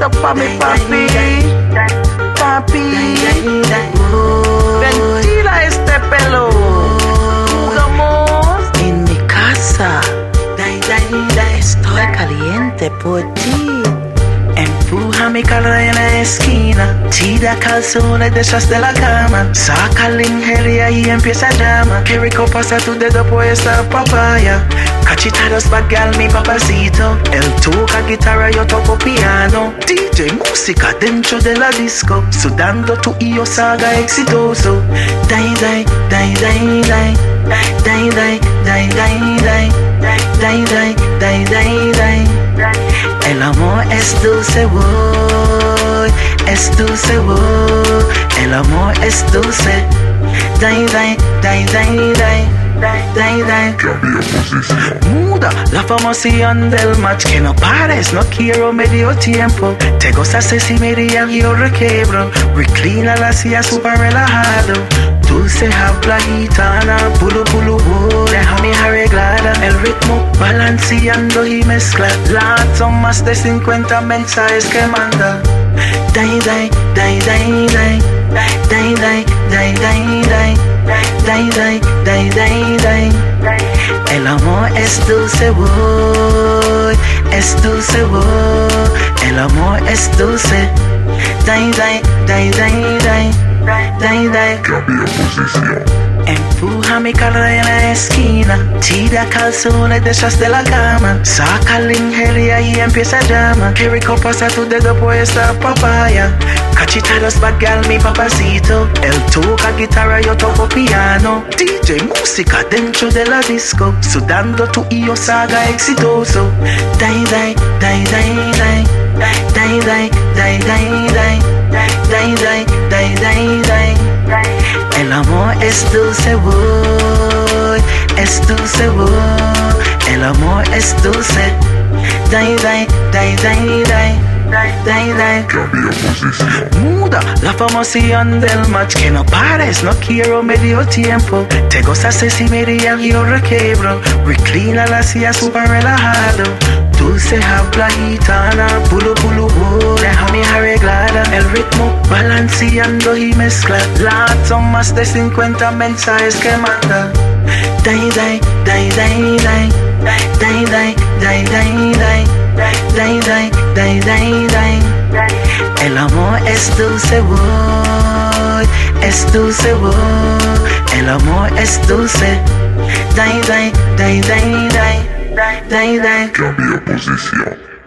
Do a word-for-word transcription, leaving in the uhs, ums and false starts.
up for me, papi. Papi. Ventila este pelo. Jugamos En mi casa estoy caliente por ti. Empuja mi cara en la esquina, tira calzones detrás de la cama, saca la ingeria y empieza llama. Qué rico pasa tu dedo por esta papaya. Cachitados bad girl, mi papacito. Él toca guitarra, yo toco piano. D J, música dentro de la disco, sudando tú y yo saga exitoso. Dai, dai, dai, dai, dai. Dai, dai, dai, dai, dai. Dai, dai, dai, dai, dai. El amor es dulce, boy, es dulce, boy. El amor es dulce. Dai, dai, dai, dai, dai. Dai, dai. Muda la formación del match, que no pares, no quiero medio tiempo. Te gozas si me dirían y yo requebro. Reclina la silla super relajado. Dulce habla gitana, pulu pulu, oh, déjame arreglada. El ritmo balanceando y mezcla. La son más de cincuenta mensajes que manda. Dai, dai, dai, dai, dai. Dai, dai, dai, dai, dai. Dai, dai, dai, dai, dai. El amor es dulce, boy, es dulce, boy. El amor es dulce. Dai, dai, dai, dai, dai. Dai, dai. Cambia posición. Empuja mi cara en la esquina, tira calzones detrás de la cama, saca la ingeria y empieza llama. Qué rico pasa tu dedo por esta papaya. Cachitados bad girl, mi papacito. Él toca guitarra, yo toco piano. D J, música dentro de la disco, sudando tú y yo saga exitoso. Dai, dai, dai, dai, dai. Dai, dai, dai, dai, dai. Dai, dai, dai, dai, dai. El amor es dulce, boy, es dulce, boy. El amor es dulce. Dai, dai, dai, dai, dai. Dai, dai. Cambia posición. Muda la formación del match, que no pares, no quiero medio tiempo. Te gozas si me dirían y yo requebro. Reclina la silla super relajado. Dulce habla gitana, pulu pulu, oh, déjame arreglada. El ritmo balanceando y mezcla. La son más de cincuenta mensajes que manda. Dai, dai, dai, dai, dai. Dai, dai, dai, dai, dai. Dai, dai, dai, dai, dai. El amor es dulce, boy, es dulce, boy. El amor es dulce. Dai, dai, dai, dai, dai. Dai, dai. Cambia posición.